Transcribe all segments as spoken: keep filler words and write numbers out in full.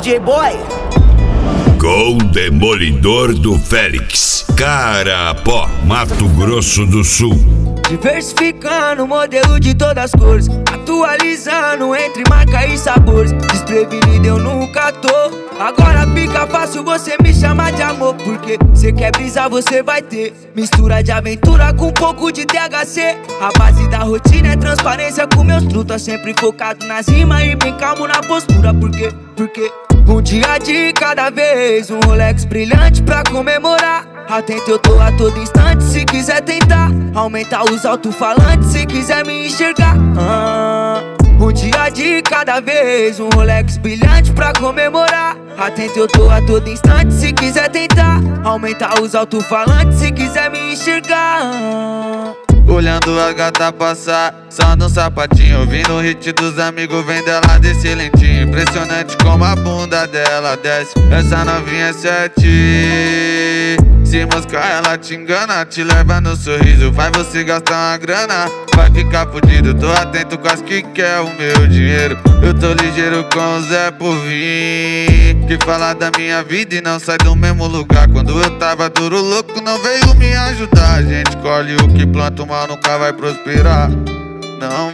J Boy. Com o Demolidor do Félix, Carapó, Mato Grosso do Sul. Diversificando o modelo de todas as cores, atualizando entre marca e sabores. Desprevenido eu nunca tô. Agora fica fácil você me chamar de amor, porque cê quer brisar, você vai ter mistura de aventura com um pouco de T H C. A base da rotina é transparência com meus trutas, sempre focado nas rimas e bem calmo na postura. Porque, porque um dia de cada vez, um Rolex brilhante pra comemorar. Atento eu tô a todo instante, se quiser tentar aumentar os alto-falantes, se quiser me enxergar. ah, Um dia de cada vez, um Rolex brilhante pra comemorar. Atento eu tô a todo instante, se quiser tentar aumentar os alto-falantes, se quiser me enxergar. Olhando a gata passar, só no sapatinho, ouvindo o hit dos amigos, vem dela desse lentinho. Impressionante como a bunda dela desce, essa novinha é sete. Se moscar ela te engana, te leva no sorriso, faz você gastar uma grana, vai ficar fudido. Tô atento com as que quer o meu dinheiro, eu tô ligeiro com o Zé por vir, que fala da minha vida e não sai do mesmo lugar. Quando eu tava duro louco não veio me ajudar. A gente colhe o que planta, o mal nunca vai prosperar, não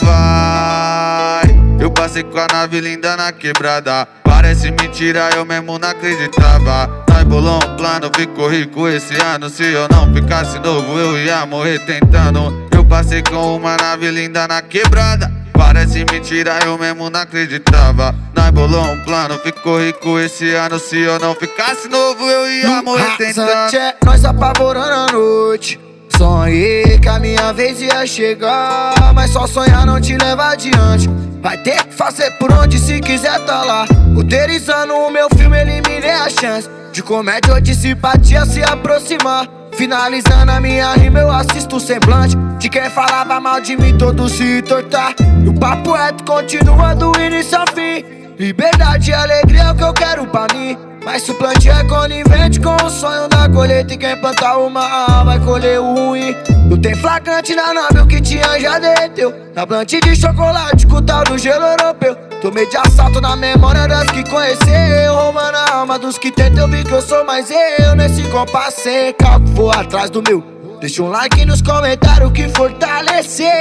vai. Eu passei com a nave linda na quebrada, parece mentira, eu mesmo não acreditava. Nós bolou um plano, ficou rico esse ano. Se eu não ficasse novo eu ia morrer tentando. Eu passei com uma nave linda na quebrada, parece mentira, eu mesmo não acreditava. Nós bolou um plano, ficou rico esse ano. Se eu não ficasse novo eu ia morrer tentando. É nós apavorando a noite, sonhei que a minha vez ia chegar, mas só sonhar não te leva adiante. Vai ter que fazer por onde se quiser tá lá. Roteirizando o meu filme, eliminei a chance de comédia ou de simpatia se aproximar. Finalizando a minha rima, eu assisto o semblante de quem falava mal de mim, todos se tortar. E o papo reto continua do início ao fim. Liberdade e alegria é o que eu quero pra mim, mas se o plantio é conivente com o sonho da colheita, e quem plantar o mal vai colher o ruim. Não tem flagrante na nave, o que tinha já derreteu na plantio de chocolate com o tal do gelo europeu. Tomei de assalto na memória das que conheceu, roubando a alma dos que tentam. Eu vi que eu sou mais eu nesse compasso sem cálculo, vou atrás do meu. Deixa um like nos comentários que fortaleceu.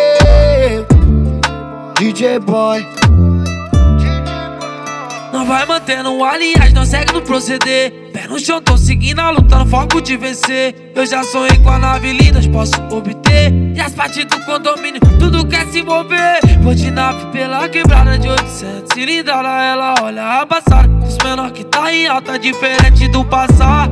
D J Boy. Não vai mantendo aliás, não segue no proceder. Pé no chão, tô seguindo a luta no foco de vencer. Eu já sonhei com a nave linda, posso obter. E as partes do condomínio, tudo quer se mover. Vou de nave pela quebrada de oitocentos cilindrada, ela olha a passada dos menor que tá em alta, diferente do passado.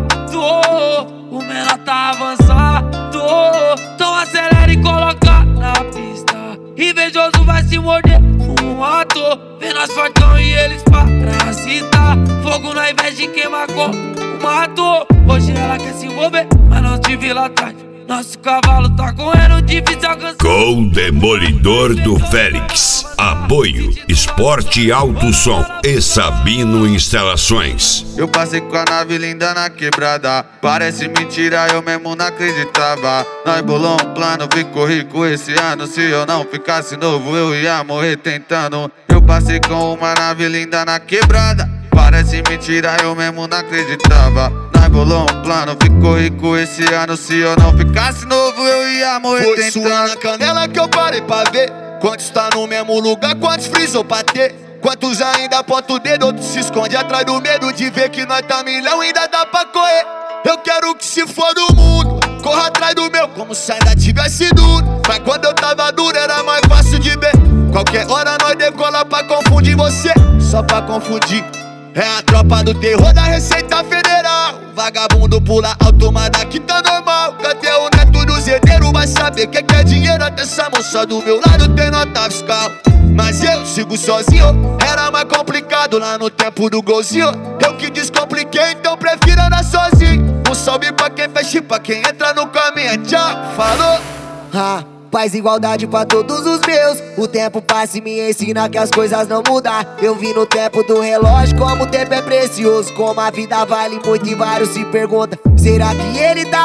O menor tá avançado, então acelera e coloca na pista. Invejoso vai se morder um ator, vê nós fortão e eles parasitar. Fogo na invés de queimar como matou. Hoje ela quer se envolver, mas não te vi lá atrás. Nosso cavalo tá correndo, difícil alcançar. Com o Demolidor do Félix, apoio Esporte Alto Som e Sabino Instalações. Eu passei com a nave linda na quebrada, parece mentira, eu mesmo não acreditava. Nós bolou um plano, ficou rico esse ano. Se eu não ficasse novo eu ia morrer tentando. Eu passei com uma nave linda na quebrada, parece mentira, eu mesmo não acreditava. Nós bolou um plano, ficou rico esse ano. Se eu não ficasse novo eu ia morrer Foi tentando. sua na canela que eu parei pra ver quantos tá no mesmo lugar, quantos frisou pra ter. Quantos ainda aponta o dedo, outros se esconde atrás do medo de ver que nós tá milhão, ainda dá pra correr. Eu quero que se for do mundo, corra atrás do meu, como se ainda tivesse duro. Mas quando eu tava duro era mais fácil de ver. Qualquer hora nós decola pra confundir você, só pra confundir. É a tropa do terror da Receita Federal. Vagabundo pula alto, mas daqui tá normal. Cadê o neto do zedeiro? Vai saber que que é dinheiro. Até essa moça do meu lado tem nota fiscal. Mas eu sigo sozinho, era mais complicado lá no tempo do golzinho. Eu que descompliquei, então prefiro andar sozinho. Um salve pra quem fecha e pra quem entra no caminho. Tchau, falou. Ah, paz e igualdade pra todos os meus. O tempo passa e me ensina que as coisas não mudam. Eu vi no tempo do relógio como o tempo é precioso, como a vida vale muito e vários se perguntam: será que ele tá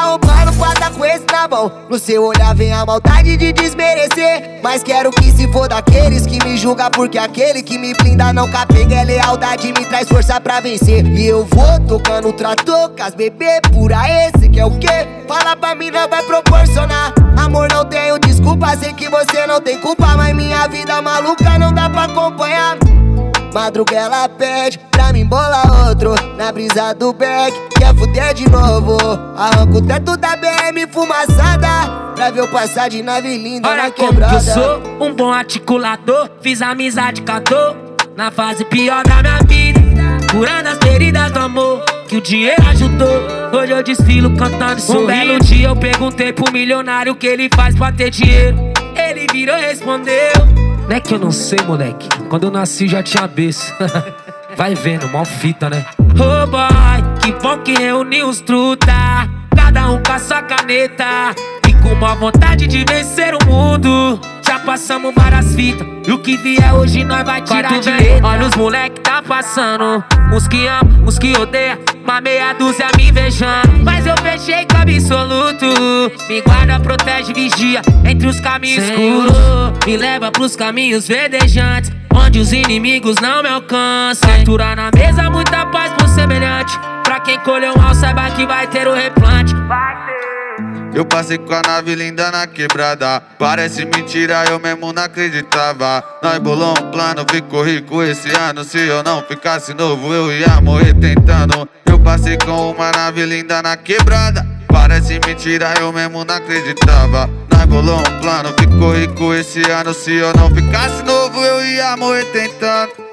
um plano pra tá com esse na mão. No seu olhar vem a maldade de desmerecer, mas quero que se for daqueles que me julga, porque aquele que me blinda não capega é lealdade, me traz força pra vencer. E eu vou tocando o trator com as bebê pura, esse que é o quê? Fala pra mim, não vai proporcionar. Amor, não tenho desculpa, sei que você não tem culpa, mas minha vida maluca não dá pra acompanhar. Madruga ela pede pra mim bolar outro na brisa do beck, quer fuder de novo. Arranco o teto da B M fumaçada pra ver eu passar de nave linda olha na como quebrada. que eu sou um bom articulador, fiz amizade com a dor na fase pior da minha vida, curando as feridas do amor que o dinheiro ajudou. Hoje eu desfilo cantando e sorrindo. Um belo dia eu perguntei pro milionário o que ele faz pra ter dinheiro. Ele virou e respondeu: não é que eu não sei, moleque, quando eu nasci já tinha berço. Vai vendo, mó fita, né? Oh boy, que bom que reuniu os truta, cada um com a sua caneta e com uma vontade de vencer o mundo. Já passamos várias fitas e o que vier hoje nós vai tirar de letra. Olha os moleque tá passando, uns que amam, uns que odeiam, uma meia dúzia me invejando. Mas eu fechei com absoluto, me guarda, protege, vigia entre os caminhos escuros, me leva pros caminhos verdejantes, onde os inimigos não me alcançam. Fartura na mesa, muita paz pro semelhante, pra quem colheu mal saiba que vai ter o replante. Eu passei com a nave linda na quebrada, parece mentira, eu mesmo não acreditava. Nós bolou um plano, ficou rico esse ano. Se eu não ficasse novo, eu ia morrer tentando. Eu passei com uma nave linda na quebrada, parece mentira, eu mesmo não acreditava. Nós bolou um plano, ficou rico esse ano. Se eu não ficasse novo, eu ia morrer tentando.